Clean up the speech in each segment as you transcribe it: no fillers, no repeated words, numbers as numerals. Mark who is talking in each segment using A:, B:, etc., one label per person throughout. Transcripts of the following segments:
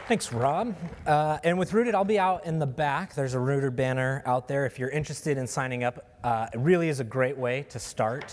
A: Thanks, Rob. And with Rooted, I'll be out in the back. There's a Rooted banner out there. If you're interested in signing up, it really is a great way to start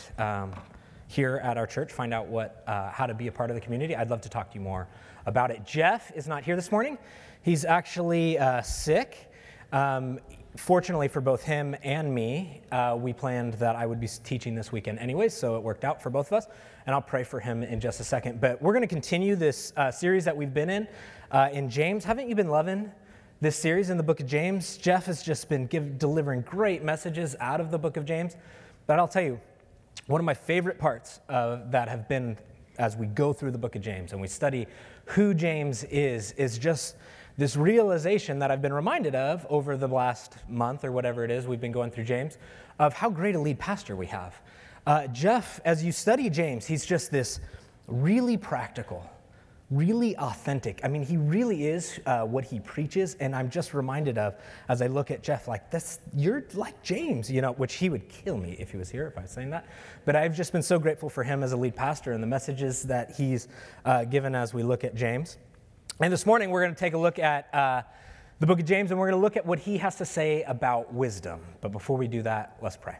A: here at our church, find out how to be a part of the community. I'd love to talk to you more about it. Jeff is not here this morning. He's actually sick. Fortunately for both him and me, we planned that I would be teaching this weekend anyways, so it worked out for both of us, and I'll pray for him in just a second. But we're going to continue this series that we've been in James. Haven't you been loving this series in the book of James? Jeff has just been delivering great messages out of the book of James. But I'll tell you, one of my favorite parts that have been as we go through the book of James and we study who James is just this realization that I've been reminded of over the last month or whatever it is we've been going through James, of how great a lead pastor we have. Jeff, as you study James, he's just this really practical, really authentic. I mean, he really is what he preaches, and I'm just reminded of, as I look at Jeff, like, you're like James, which he would kill me if he was here, if I was saying that. But I've just been so grateful for him as a lead pastor and the messages that he's given as we look at James. And this morning, we're going to take a look at the book of James, and we're going to look at what he has to say about wisdom. But before we do that, let's pray.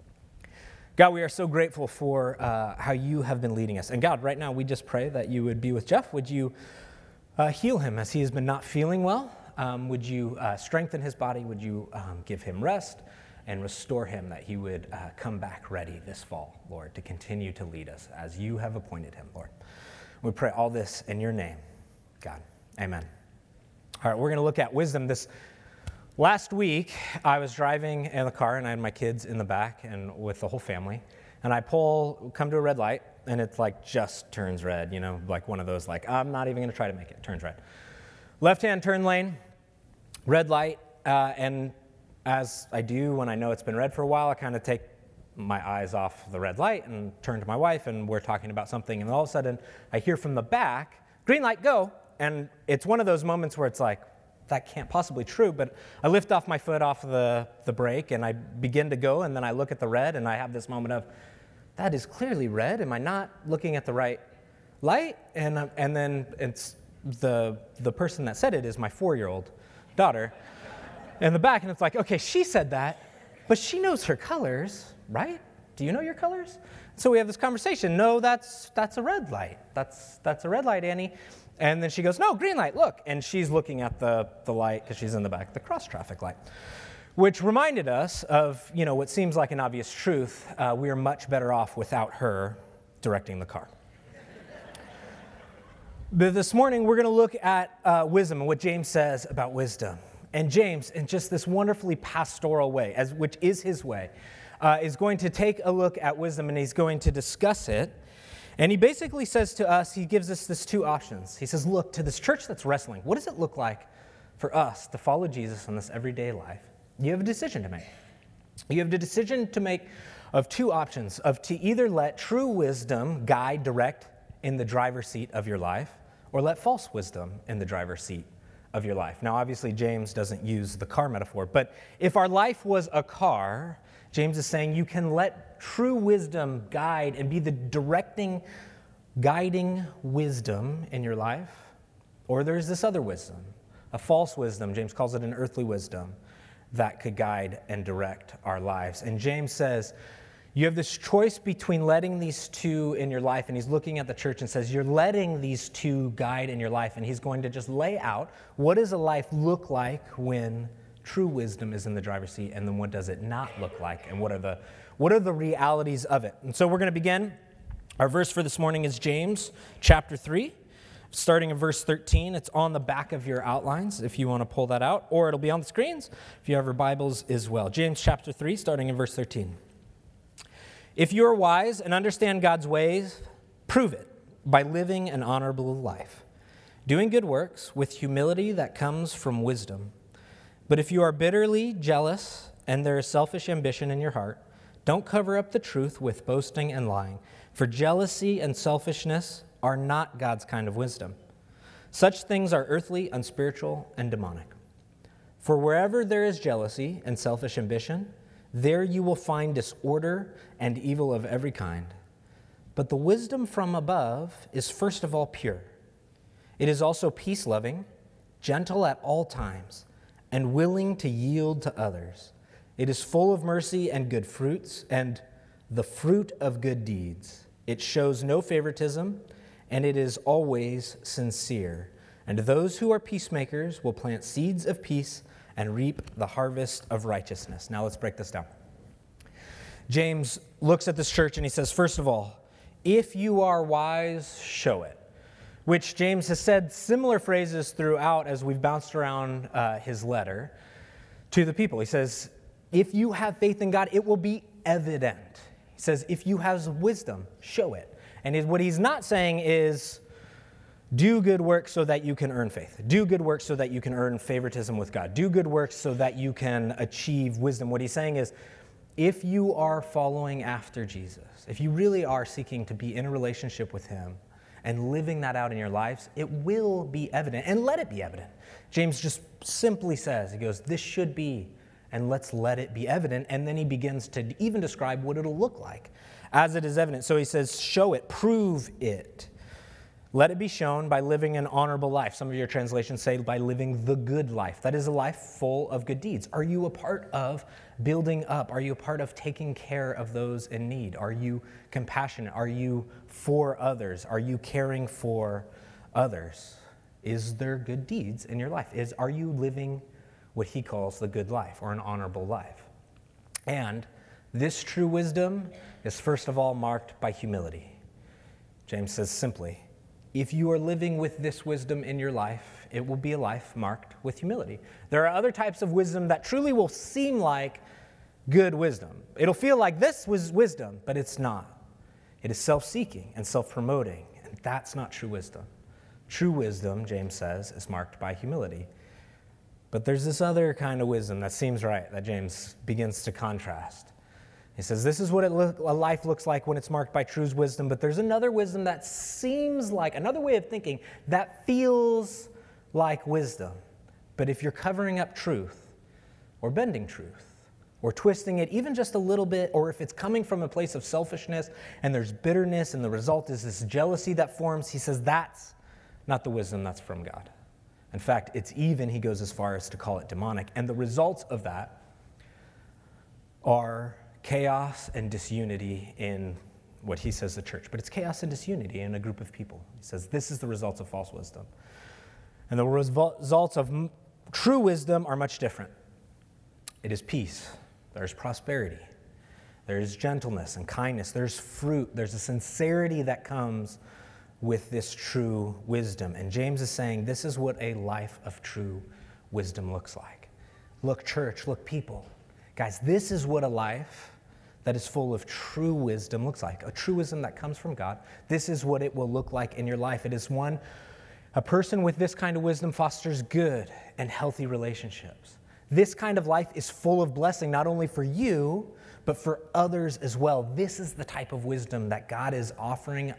A: God, we are so grateful for how you have been leading us. And God, right now, we just pray that you would be with Jeff. Would you heal him as he has been not feeling well? Would you strengthen his body? Would you give him rest and restore him, that he would come back ready this fall, Lord, to continue to lead us as you have appointed him, Lord. We pray all this in your name, God. Amen. All right, we're going to look at wisdom. This last week, I was driving in the car, and I had my kids in the back and with the whole family, and I come to a red light, and it's like just turns red, like one of those, like, I'm not even going to try to make it. It turns red. Left-hand turn lane, red light, and as I do when I know it's been red for a while, I kind of take my eyes off the red light and turn to my wife, and we're talking about something, and all of a sudden, I hear from the back, green light, go. And it's one of those moments where it's like, that can't possibly be true, but I lift off my foot off the brake and I begin to go, and then I look at the red and I have this moment of, that is clearly red. Am I not looking at the right light? And then it's the person that said it is my 4-year-old daughter in the back, and it's like, okay, she said that, but she knows her colors, right? Do you know your colors? So we have this conversation. No, that's a red light. That's a red light, Annie. And then she goes, no, green light, look. And she's looking at the light because she's in the back, the cross traffic light, which reminded us of, what seems like an obvious truth. We are much better off without her directing the car. But this morning, we're going to look at wisdom and what James says about wisdom. And James, in just this wonderfully pastoral way, which is his way, is going to take a look at wisdom, and he's going to discuss it. And he basically says to us, he gives us this two options. He says, look, to this church that's wrestling, what does it look like for us to follow Jesus in this everyday life? You have a decision to make. You have the decision to make of two options, of to either let true wisdom guide, direct in the driver's seat of your life, or let false wisdom in the driver's seat of your life. Now, obviously, James doesn't use the car metaphor, but if our life was a car, James is saying you can let true wisdom guide and be the guiding wisdom in your life, or there's this other wisdom, a false wisdom. James calls it an earthly wisdom that could guide and direct our lives. And James says you have this choice between letting these two in your life, and he's looking at the church and says you're letting these two guide in your life, and he's going to just lay out what does a life look like when true wisdom is in the driver's seat, and then what does it not look like, and what are the realities of it. And so we're going to begin. Our verse for this morning is James chapter 3, starting in verse 13. It's on the back of your outlines if you want to pull that out, or it'll be on the screens if you have your Bibles as well. James chapter 3, starting in verse 13. If you are wise and understand God's ways, prove it by living an honorable life, doing good works with humility that comes from wisdom. But if you are bitterly jealous and there is selfish ambition in your heart, don't cover up the truth with boasting and lying, for jealousy and selfishness are not God's kind of wisdom. Such things are earthly, unspiritual, and demonic. For wherever there is jealousy and selfish ambition, there you will find disorder and evil of every kind. But the wisdom from above is first of all pure. It is also peace-loving, gentle at all times, and willing to yield to others. It is full of mercy and good fruits, and the fruit of good deeds. It shows no favoritism, and it is always sincere. And those who are peacemakers will plant seeds of peace and reap the harvest of righteousness. Now let's break this down. James looks at this church and he says, first of all, if you are wise, show it. Which James has said similar phrases throughout as we've bounced around his letter to the people. He says, if you have faith in God, it will be evident. He says, if you have wisdom, show it. And what he's not saying is, do good works so that you can earn faith. Do good works so that you can earn favoritism with God. Do good works so that you can achieve wisdom. What he's saying is, if you are following after Jesus, if you really are seeking to be in a relationship with him and living that out in your lives, it will be evident, and let it be evident. James just simply says, he goes, this should be, and let's let it be evident. And then he begins to even describe what it'll look like as it is evident. So he says, show it, prove it. Let it be shown by living an honorable life. Some of your translations say by living the good life. That is a life full of good deeds. Are you a part of building up? Are you a part of taking care of those in need? Are you compassionate? Are you for others? Are you caring for others? Is there good deeds in your life? Are you living what he calls the good life or an honorable life? And this true wisdom is first of all marked by humility. James says simply, if you are living with this wisdom in your life, it will be a life marked with humility. There are other types of wisdom that truly will seem like good wisdom. It'll feel like this was wisdom, but it's not. It is self-seeking and self-promoting, and that's not true wisdom. True wisdom, James says, is marked by humility. But there's this other kind of wisdom that seems right that James begins to contrast. He says, this is what a life looks like when it's marked by true wisdom, but there's another wisdom that seems like, another way of thinking that feels like wisdom. But if you're covering up truth, or bending truth, or twisting it even just a little bit, or if it's coming from a place of selfishness, and there's bitterness, and the result is this jealousy that forms, he says that's not the wisdom that's from God. In fact, it's even, he goes as far as to call it demonic. And the results of that are chaos and disunity in what he says the church. But it's chaos and disunity in a group of people. He says this is the results of false wisdom. And the results of true wisdom are much different. It is peace. There's prosperity. There's gentleness and kindness. There's fruit. There's a sincerity that comes with this true wisdom. And James is saying this is what a life of true wisdom looks like. Look, church, look, people. Guys, this is what a life that is full of true wisdom looks like. A true wisdom that comes from God. This is what it will look like in your life. It is a person with this kind of wisdom fosters good and healthy relationships. This kind of life is full of blessing, not only for you, but for others as well. This is the type of wisdom that God is offering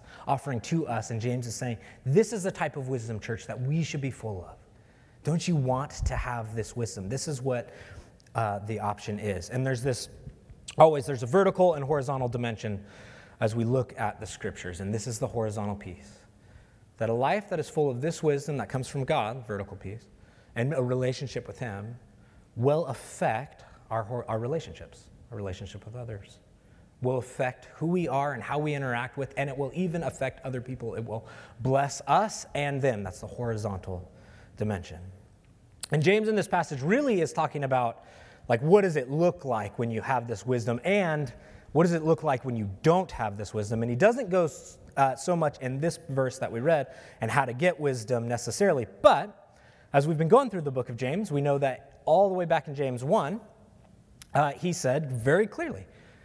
A: to us. And James is saying, this is the type of wisdom, church, that we should be full of. Don't you want to have this wisdom? This is what the option is. And there's a vertical and horizontal dimension as we look at the scriptures. And this is the horizontal piece. That a life that is full of this wisdom that comes from God, vertical piece, and a relationship with him will affect our relationships, our relationship with others. Will affect who we are and how we interact with, and it will even affect other people. It will bless us and them. That's the horizontal dimension. And James in this passage really is talking about, like, what does it look like when you have this wisdom, and what does it look like when you don't have this wisdom? And he doesn't go so much in this verse that we read and how to get wisdom necessarily, but as we've been going through the book of James, we know that all the way back in James 1, he said very clearly,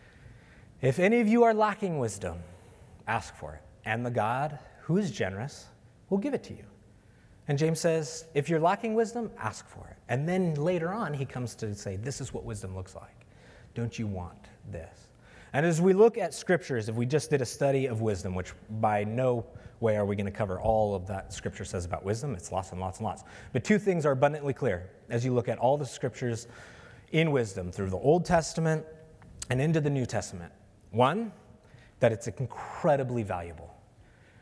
A: if any of you are lacking wisdom, ask for it, and the God who is generous will give it to you. And James says, if you're lacking wisdom, ask for it. And then later on, he comes to say, this is what wisdom looks like. Don't you want this? And as we look at scriptures, if we just did a study of wisdom, which by no way are we going to cover all of that scripture says about wisdom, it's lots and lots and lots. But two things are abundantly clear as you look at all the scriptures in wisdom through the Old Testament and into the New Testament. One, that it's incredibly valuable.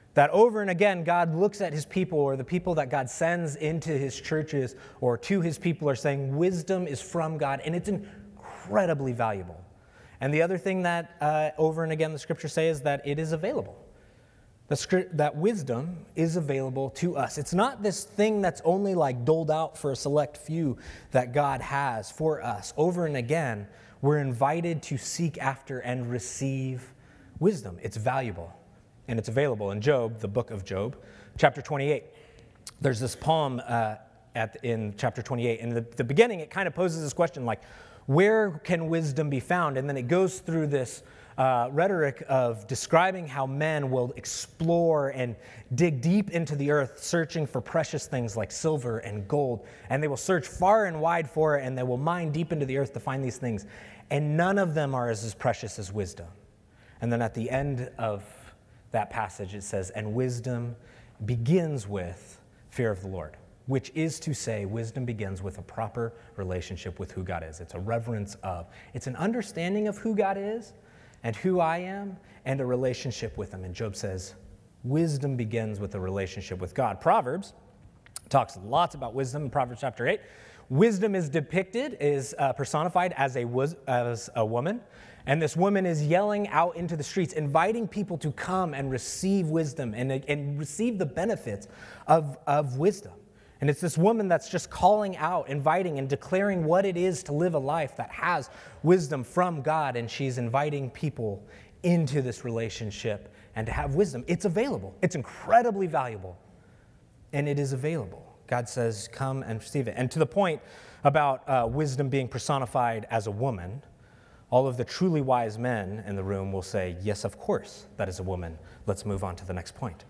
A: That over and again, God looks at his people, or the people that God sends into his churches or to his people are saying wisdom is from God, and it's incredibly valuable. And the other thing that over and again the scriptures say is that it is available. That wisdom is available to us. It's not this thing that's only like doled out for a select few that God has for us. Over and again, we're invited to seek after and receive wisdom. It's valuable. And it's available in Job, the book of Job, chapter 28. There's this poem in chapter 28. In the beginning, it kind of poses this question like, where can wisdom be found? And then it goes through this rhetoric of describing how men will explore and dig deep into the earth, searching for precious things like silver and gold. And they will search far and wide for it, and they will mine deep into the earth to find these things. And none of them are as precious as wisdom. And then at the end of that passage, it says, and wisdom begins with fear of the Lord, which is to say, wisdom begins with a proper relationship with who God is. It's a reverence of, it's an understanding of who God is and who I am and a relationship with him. And Job says, wisdom begins with a relationship with God. Proverbs talks lots about wisdom in Proverbs chapter 8. Wisdom is depicted, is personified as a woman. And this woman is yelling out into the streets, inviting people to come and receive wisdom and receive the benefits of wisdom. And it's this woman that's just calling out, inviting, and declaring what it is to live a life that has wisdom from God. And she's inviting people into this relationship and to have wisdom. It's available. It's incredibly valuable. And it is available. God says, come and receive it. And to the point about wisdom being personified as a woman, all of the truly wise men in the room will say, yes, of course, that is a woman. Let's move on to the next point.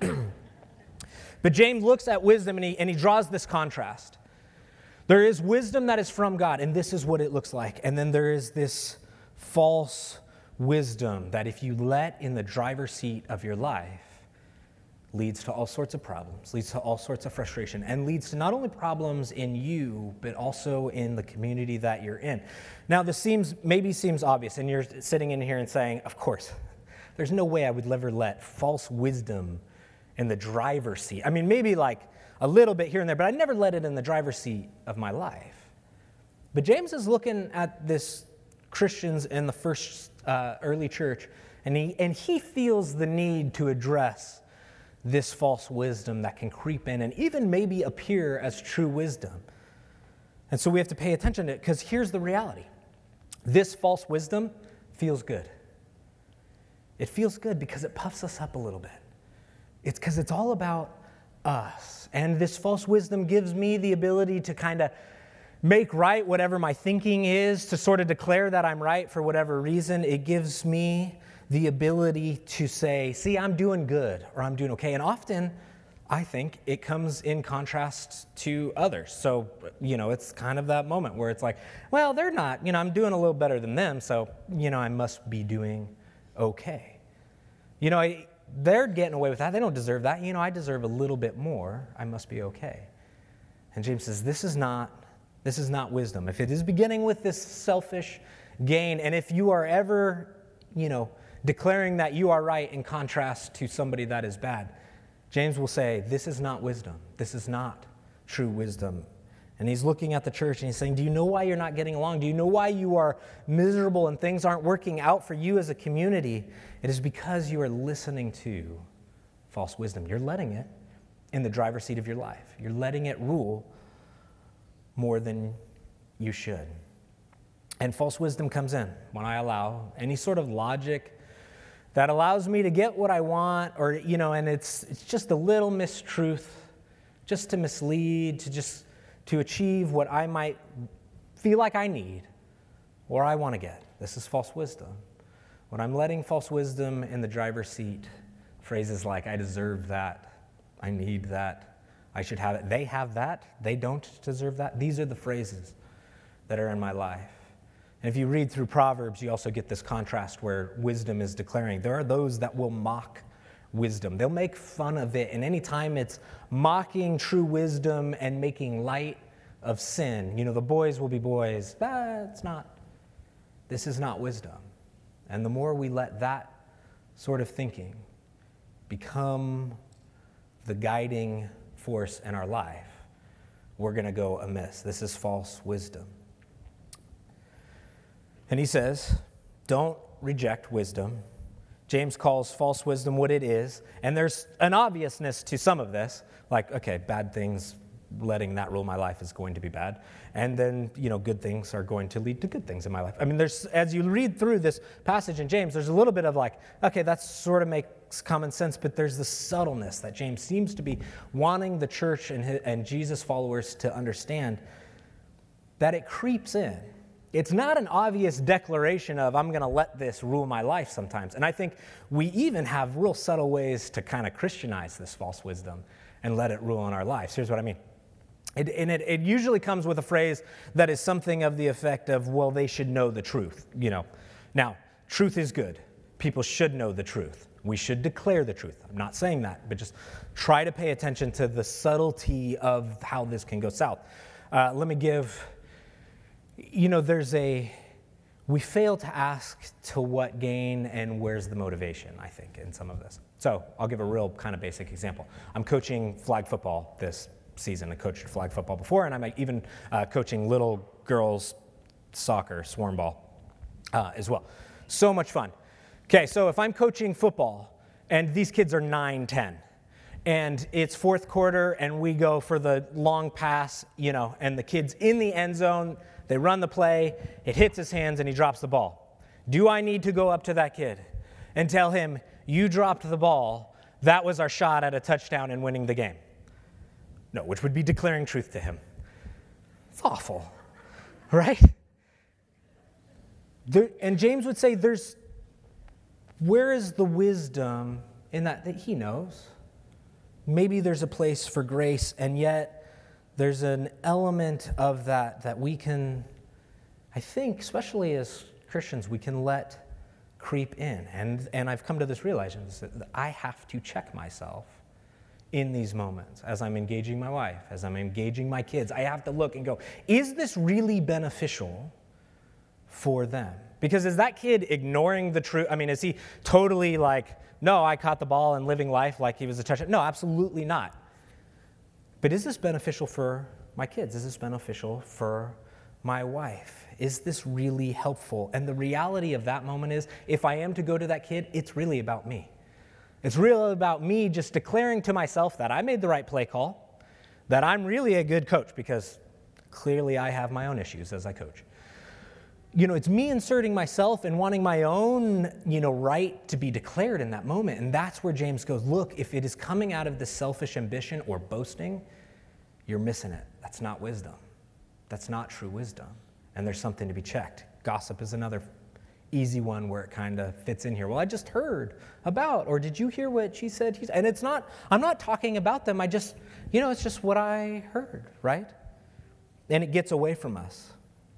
A: But James looks at wisdom and he draws this contrast. There is wisdom that is from God, and this is what it looks like. And then there is this false wisdom that if you let in the driver's seat of your life, leads to all sorts of problems, leads to all sorts of frustration, and leads to not only problems in you, but also in the community that you're in. Now, this maybe seems obvious, and you're sitting in here and saying, of course, there's no way I would ever let false wisdom in the driver's seat. I mean, maybe like a little bit here and there, but I never let it in the driver's seat of my life. But James is looking at this Christians in the first early church, and he feels the need to address this false wisdom that can creep in and even maybe appear as true wisdom. And so we have to pay attention to it, because here's the reality. This false wisdom feels good. It feels good because it puffs us up a little bit. It's because it's all about us. And this false wisdom gives me the ability to kind of make right whatever my thinking is, to sort of declare that I'm right for whatever reason. It gives me the ability to say, see, I'm doing good, or I'm doing okay. And often, I think, it comes in contrast to others. So, it's kind of that moment where it's like, well, they're not, I'm doing a little better than them, so, I must be doing okay. They're getting away with that. They don't deserve that. I deserve a little bit more. I must be okay. And James says, this is not wisdom. If it is beginning with this selfish gain, and if you are ever, declaring that you are right in contrast to somebody that is bad, James will say, this is not wisdom. This is not true wisdom. And he's looking at the church and he's saying, do you know why you're not getting along? Do you know why you are miserable and things aren't working out for you as a community? It is because you are listening to false wisdom. You're letting it in the driver's seat of your life. You're letting it rule more than you should. And false wisdom comes in when I allow any sort of logic that allows me to get what I want, or, and it's just a little mistruth, just to mislead, to achieve what I might feel like I need or I want to get. This is false wisdom. When I'm letting false wisdom in the driver's seat, phrases like, I deserve that, I need that, I should have it, they have that, they don't deserve that. These are the phrases that are in my life. And if you read through Proverbs, you also get this contrast where wisdom is declaring. There are those that will mock wisdom. They'll make fun of it. And anytime it's mocking true wisdom and making light of sin, the boys will be boys. This is not wisdom. And the more we let that sort of thinking become the guiding force in our life, we're going to go amiss. This is false wisdom. And he says, don't reject wisdom. James calls false wisdom what it is. And there's an obviousness to some of this. Like, okay, bad things, letting that rule my life is going to be bad. And then, good things are going to lead to good things in my life. I mean, as you read through this passage in James, there's a little bit of like, okay, that sort of makes common sense, but there's the subtleness that James seems to be wanting the church and Jesus followers to understand, that it creeps in. It's not an obvious declaration of, I'm going to let this rule my life sometimes. And I think we even have real subtle ways to kind of Christianize this false wisdom and let it rule in our lives. Here's what I mean. It usually comes with a phrase that is something of the effect of, well, they should know the truth. Now, truth is good. People should know the truth. We should declare the truth. I'm not saying that, but just try to pay attention to the subtlety of how this can go south. Let me give... we fail to ask to what gain and where's the motivation, I think, in some of this. So I'll give a real kind of basic example. I'm coaching flag football this season. I coached flag football before, and I'm even coaching little girls soccer, swarm ball, as well. So much fun. Okay, so if I'm coaching football, and these kids are 9, 10, and it's fourth quarter, and we go for the long pass, and the kid's in the end zone. They run the play, it hits his hands, and he drops the ball. Do I need to go up to that kid and tell him, you dropped the ball, that was our shot at a touchdown and winning the game? No, which would be declaring truth to him. It's awful, right? And James would say, where is the wisdom in that he knows? Maybe there's a place for grace, and yet there's an element of that we can, I think, especially as Christians, we can let creep in. And I've come to this realization that I have to check myself in these moments as I'm engaging my wife, as I'm engaging my kids. I have to look and go, is this really beneficial for them? Because is that kid ignoring the truth? I mean, is he totally like, no, I caught the ball and living life like he was a touchdown? No, absolutely not. But is this beneficial for my kids? Is this beneficial for my wife? Is this really helpful? And the reality of that moment is, if I am to go to that kid, it's really about me. It's really about me just declaring to myself that I made the right play call, that I'm really a good coach, because clearly I have my own issues as I coach. It's me inserting myself and wanting my own, right to be declared in that moment. And that's where James goes, look, if it is coming out of this selfish ambition or boasting, you're missing it. That's not wisdom. That's not true wisdom. And there's something to be checked. Gossip is another easy one where it kind of fits in here. Well, I just heard about, or did you hear what she said? And I'm not talking about them. It's just what I heard, right? And it gets away from us.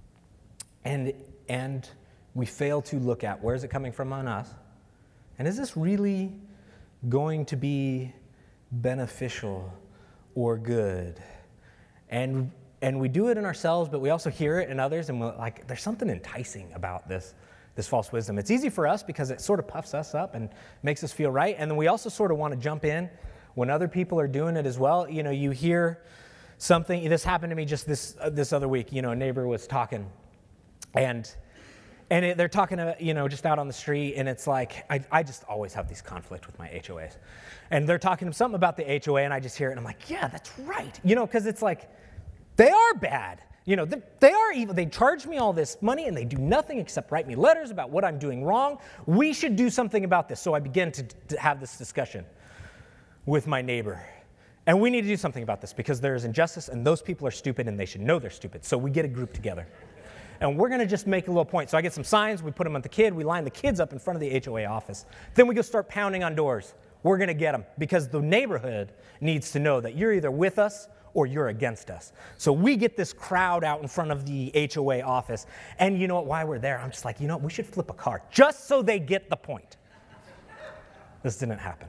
A: And we fail to look at, where is it coming from on us? And is this really going to be beneficial or good? And we do it in ourselves, but we also hear it in others, and we're like, there's something enticing about this false wisdom. It's easy for us because it sort of puffs us up and makes us feel right. And then we also sort of want to jump in when other people are doing it as well. You hear something. This happened to me just this other week. A neighbor was talking. And they're talking to, just out on the street, and it's like, I just always have these conflict with my HOAs. And they're talking to something about the HOA, and I just hear it, and I'm like, yeah, that's right. Because it's like, they are bad. They are evil. They charge me all this money, and they do nothing except write me letters about what I'm doing wrong. We should do something about this. So I begin to have this discussion with my neighbor. And we need to do something about this because there is injustice, and those people are stupid, and they should know they're stupid. So we get a group together. And we're going to just make a little point. So I get some signs, we put them on the kid, we line the kids up in front of the HOA office. Then we go start pounding on doors. We're going to get them because the neighborhood needs to know that you're either with us or you're against us. So we get this crowd out in front of the HOA office. And you know what, while we're there, I'm just like, we should flip a car just so they get the point. This didn't happen.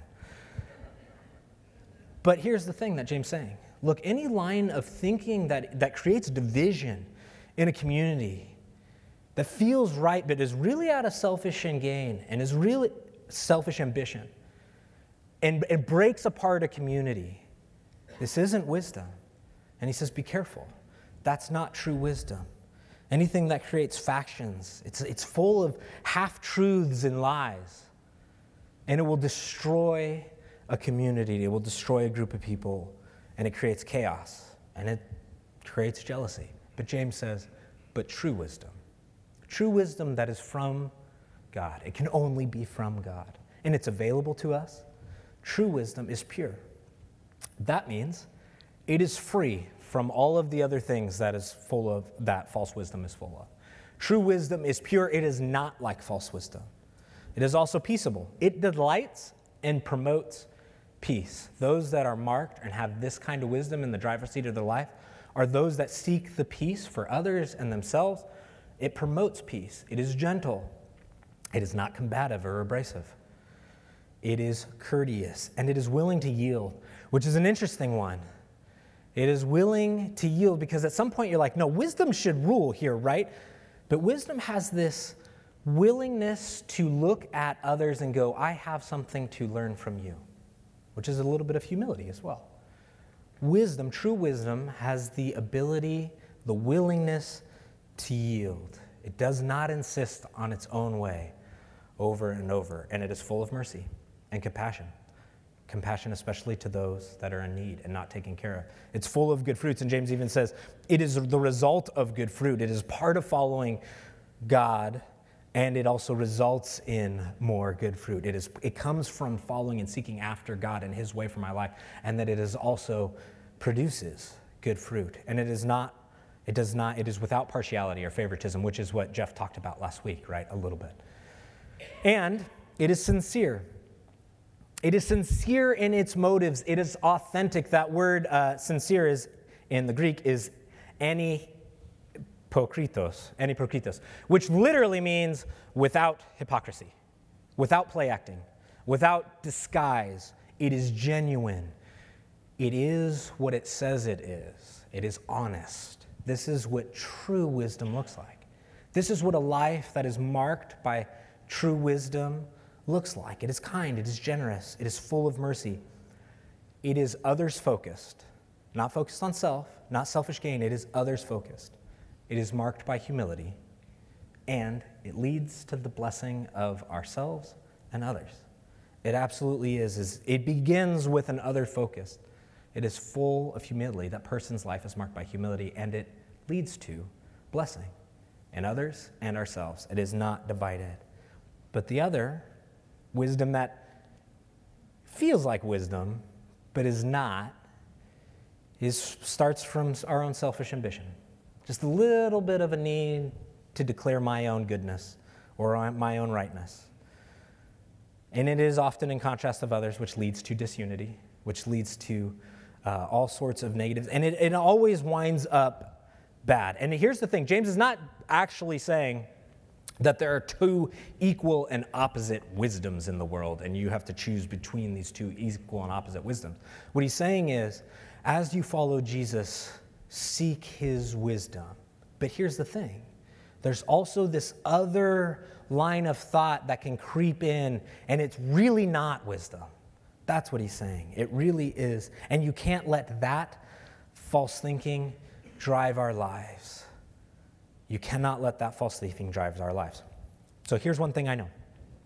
A: But here's the thing that James is saying. Look, any line of thinking that creates division in a community that feels right, but is really out of selfish gain and is really selfish ambition, and breaks apart a community. This isn't wisdom. And he says, be careful. That's not true wisdom. Anything that creates factions, it's full of half-truths and lies. And it will destroy a community. It will destroy a group of people. And it creates chaos. And it creates jealousy. But James says, but true wisdom that is from God. It can only be from God. And it's available to us. True wisdom is pure. That means it is free from all of the other things that false wisdom is full of. True wisdom is pure. It is not like false wisdom. It is also peaceable. It delights and promotes peace. Those that are marked and have this kind of wisdom in the driver's seat of their life are those that seek the peace for others and themselves. It promotes peace. It is gentle. It is not combative or abrasive. It is courteous, and it is willing to yield, which is an interesting one. It is willing to yield because at some point you're like, no, wisdom should rule here, right? But wisdom has this willingness to look at others and go, I have something to learn from you, which is a little bit of humility as well. Wisdom, true wisdom, has the ability, the willingness to yield. It does not insist on its own way over and over, and it is full of mercy and compassion. Compassion especially to those that are in need and not taken care of. It's full of good fruits, and James even says it is the result of good fruit. It is part of following God, and it also results in more good fruit. It comes from following and seeking after God and his way for my life, and that it is also produces good fruit. And it is without partiality or favoritism, which is what Jeff talked about last week, right? A little bit. And it is sincere. It is sincere in its motives. It is authentic. That word sincere is in the Greek is anipokritos, which literally means without hypocrisy, without play acting, without disguise. It is genuine. It is what it says it is. It is honest. This is what true wisdom looks like. This is what a life that is marked by true wisdom looks like. It is kind, it is generous, it is full of mercy. It is others-focused, not focused on self, not selfish gain. It is others-focused. It is marked by humility, and it leads to the blessing of ourselves and others. It absolutely is. It begins with an other-focused. It is full of humility. That person's life is marked by humility, and it leads to blessing in others and ourselves. It is not divided. But the other, wisdom that feels like wisdom, but is not, starts from our own selfish ambition. Just a little bit of a need to declare my own goodness or my own rightness. And it is often in contrast of others, which leads to disunity, which leads to all sorts of negatives. And it always winds up bad. And here's the thing. James is not actually saying that there are two equal and opposite wisdoms in the world, and you have to choose between these two equal and opposite wisdoms. What he's saying is, as you follow Jesus, seek his wisdom. But here's the thing. There's also this other line of thought that can creep in, and it's really not wisdom. That's what he's saying. It really is. And you can't let that false thinking drive our lives. You cannot let that false thinking drive our lives. So here's one thing I know.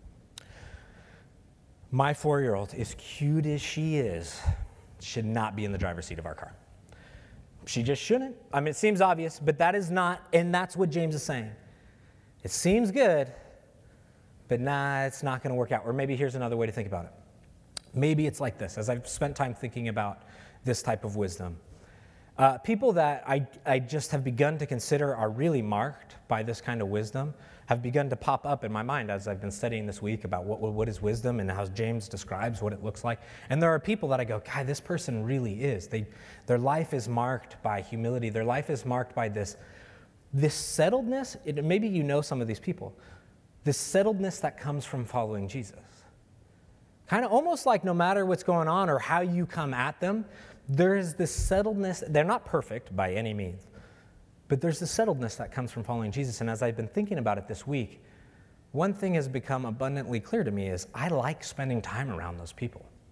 A: My 4-year-old, as cute as she is, should not be in the driver's seat of our car. She just shouldn't. I mean, it seems obvious, but that is not, and that's what James is saying. It seems good, but it's not going to work out. Or maybe here's another way to think about it. Maybe it's like this, as I've spent time thinking about this type of wisdom. People that I just have begun to consider are really marked by this kind of wisdom have begun to pop up in my mind as I've been studying this week about what is wisdom and how James describes what it looks like. And there are people that I go, God, this person really is. Their life is marked by humility. Their life is marked by this settledness. Maybe you know some of these people. This settledness that comes from following Jesus. Kind of almost like no matter what's going on or how you come at them, there is this settledness. They're not perfect by any means, but there's this settledness that comes from following Jesus. And as I've been thinking about it this week, one thing has become abundantly clear to me is I like spending time around those people.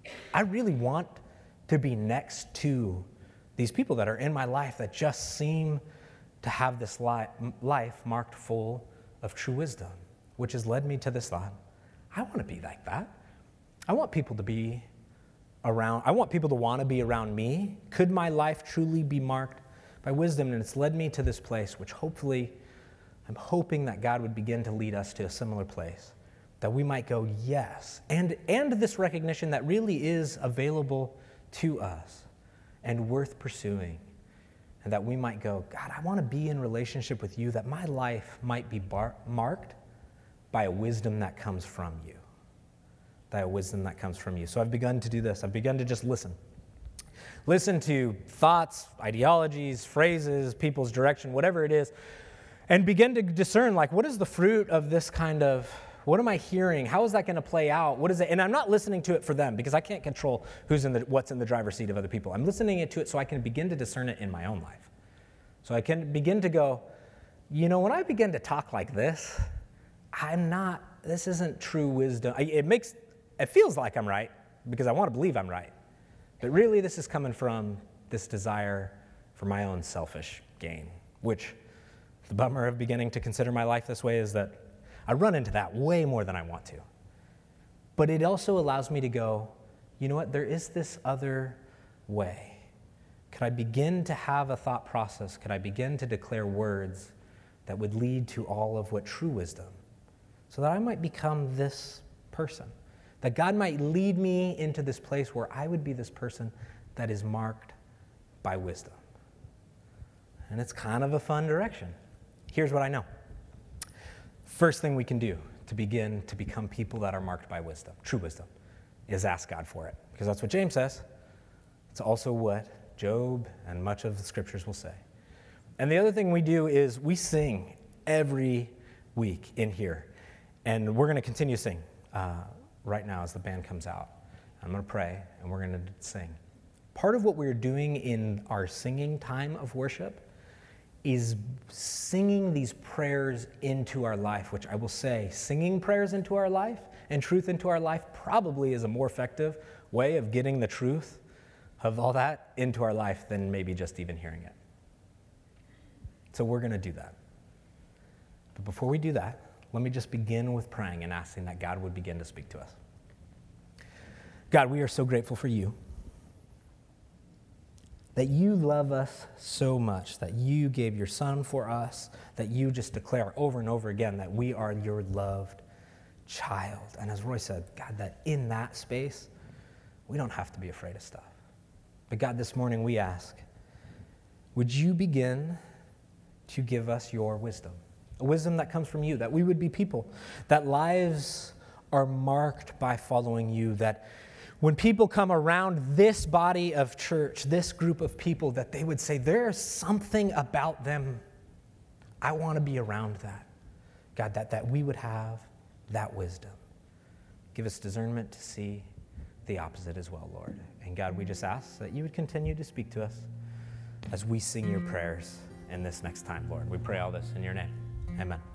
A: I really want to be next to these people that are in my life that just seem to have this life marked full of true wisdom, which has led me to this thought. I want to be like that. I want people to be around. I want people to want to be around me. Could my life truly be marked by wisdom? And it's led me to this place, which hopefully, I'm hoping that God would begin to lead us to a similar place, that we might go, yes, and this recognition that really is available to us and worth pursuing, and that we might go, God, I want to be in relationship with you, that my life might be marked by a wisdom that comes from you. By a wisdom that comes from you. So I've begun to do this. I've begun to just listen. Listen to thoughts, ideologies, phrases, people's direction, whatever it is, and begin to discern, like, what is the fruit of this kind of, what am I hearing? How is that going to play out? What is it? And I'm not listening to it for them, because I can't control what's in the driver's seat of other people. I'm listening to it so I can begin to discern it in my own life. So I can begin to go, when I begin to talk like this, this isn't true wisdom. It feels like I'm right, because I want to believe I'm right. But really, this is coming from this desire for my own selfish gain, which the bummer of beginning to consider my life this way is that I run into that way more than I want to. But it also allows me to go, you know what, there is this other way. Could I begin to have a thought process? Could I begin to declare words that would lead to all of what true wisdom, so that I might become this person? That God might lead me into this place where I would be this person that is marked by wisdom. And it's kind of a fun direction. Here's what I know. First thing we can do to begin to become people that are marked by wisdom, true wisdom, is ask God for it. Because that's what James says. It's also what Job and much of the scriptures will say. And the other thing we do is we sing every week in here. And we're going to continue to sing right now as the band comes out. I'm going to pray, and we're going to sing. Part of what we're doing in our singing time of worship is singing these prayers into our life, which I will say, singing prayers into our life and truth into our life probably is a more effective way of getting the truth of all that into our life than maybe just even hearing it. So we're going to do that. But before we do that, let me just begin with praying and asking that God would begin to speak to us. God, we are so grateful for you, that you love us so much, that you gave your son for us, that you just declare over and over again that we are your loved child. And as Roy said, God, that in that space, we don't have to be afraid of stuff. But God, this morning we ask, would you begin to give us your wisdom? A wisdom that comes from you, that we would be people, that lives are marked by following you, that when people come around this body of church, this group of people, that they would say, there's something about them. I want to be around that. God, that we would have that wisdom. Give us discernment to see the opposite as well, Lord. And God, we just ask that you would continue to speak to us as we sing your prayers in this next time, Lord. We pray all this in your name. Amen.